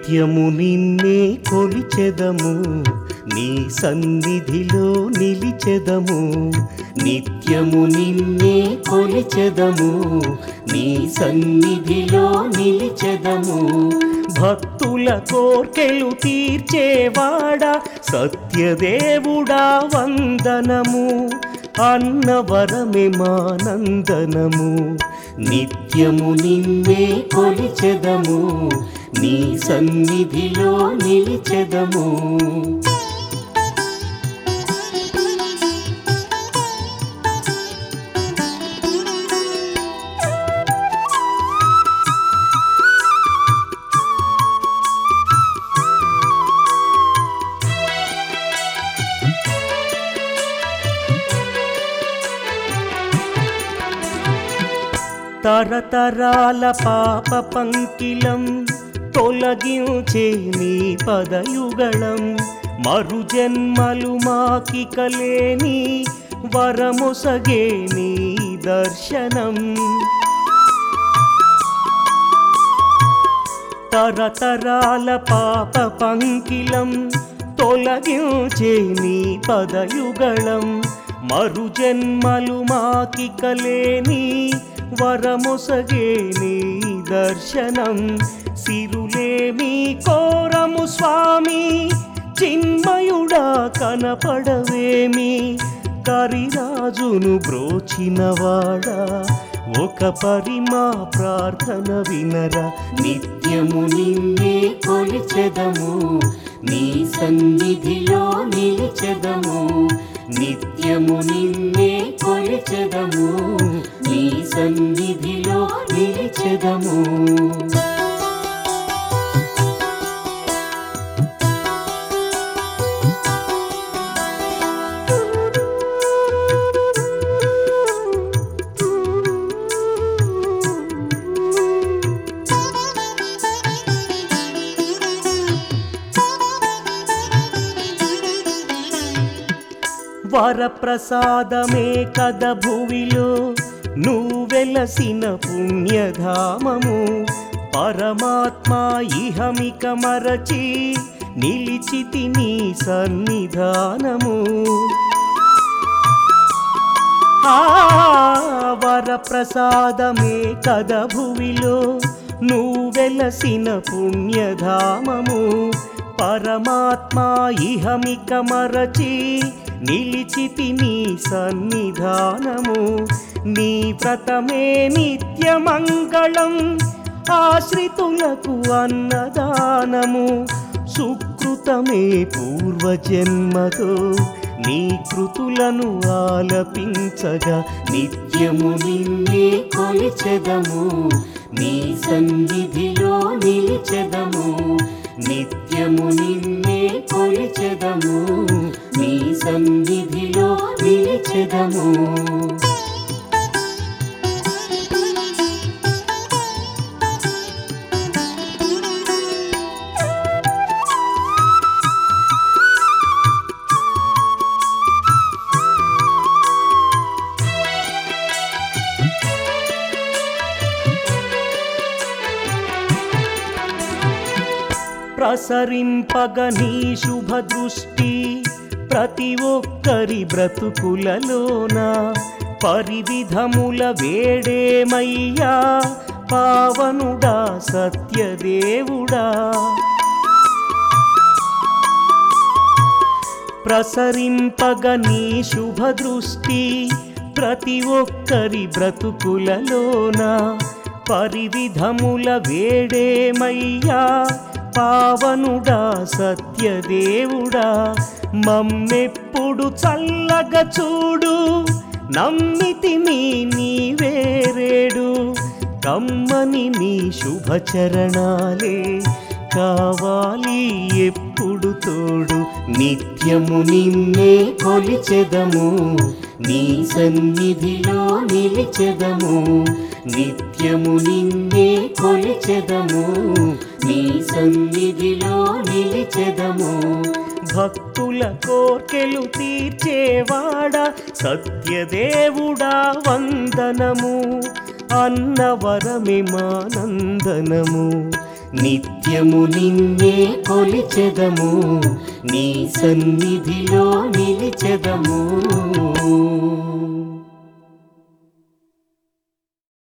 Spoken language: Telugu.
నిత్యము నిన్నే కొలిచెదము, నీ సన్నిధిలో నిలిచెదము. నిత్యము నిన్నే కొలిచెదము, నీ సన్నిధిలో నిలిచెదము. భక్తుల కోర్కెలు తీర్చేవాడా, సత్యదేవుడా వందనము. అన్నవరమే మానందనము. నిత్యము నిన్నే కొలిచెదము, నీ సన్నిధిలో నిలిచెదము. తరతరాల పాప పంకిలం తొలగించే నీ పదయుగళం. మరు జన్మలు మాకికలేని వరమొసగే నీ దర్శనం. తరతరాల పాప పంకిలం తొలగించే నీ పదయుగళం. మరు జన్మలు మాకికలేని వరమొసగే నీ దర్శనం. సిరులేమి కోరము స్వామి, చిన్మయుడా కనపడవేమి. కరిరాజును బ్రోచినవాడా, ఒక పరిమా ప్రార్థన వినరా. నిత్యము నిన్నే కొలిచెదము, నీ సన్నిధిలో నిలిచెదము. నిత్యము నిన్నే కొలిచెదము, నీ సన్నిధిలో నిలిచెదము. వరప్రసాదమే కద భువిలో నువ్వెలసిన పుణ్యధామము. పరమాత్మ ఇహమిక మరచి నిలిచితి నీ సన్నిధానము. వరప్రసాదమే కద భువిలో నువ్వెలసిన పుణ్యధామము. పరమాత్మ ఇహమిక మరచి నిలిచితి నీ సన్నిధానము. నీ వ్రతమే నిత్యమంగళం, ఆశ్రితులకు అన్నదానము. సుకృతమే పూర్వజన్మతో నీ కృతులను ఆలపించగా. నిత్యము నిన్నే కొలిచెదము, నీ సన్నిధిలో నిలిచెదము. నిత్యము నిన్నే కొలిచెదము, నీ సన్నిధిలో నిలిచెదము. ప్రసరింపగ నీ శుభ దృష్టి ప్రతి ఒక్కరి బ్రతుకులలోన. పరివిధముల వేడేమయ్యా పావనుడా సత్యదేవుడా. ప్రసరింపగ నీ శుభ దృష్టి ప్రతి ఒక్కరి బ్రతుకులలోన. పరివిధముల వేడేమయ్యా పావనుడా సత్యదేవుడా. మమ్మెప్పుడు చల్లగా చూడు, నమ్మితిమి నీవేరేడు. కమ్మని నీ శుభచరణాలే కావాలి ఎప్పుడు తోడు. నిత్యము నిన్నే కొలిచెదము, నీ సన్నిధిలో నిలిచెదము. నిత్యము నిన్నే కొలిచెదము, నీ సన్నిధిలో నిలిచెదము. భక్తుల కోర్కెలు తీర్చేవాడా, సత్యదేవుడా వందనము. అన్నవరమే మానందనము. నిత్యము నిన్నే కొలిచెదము, నీ సన్నిధిలో నిలిచెదము.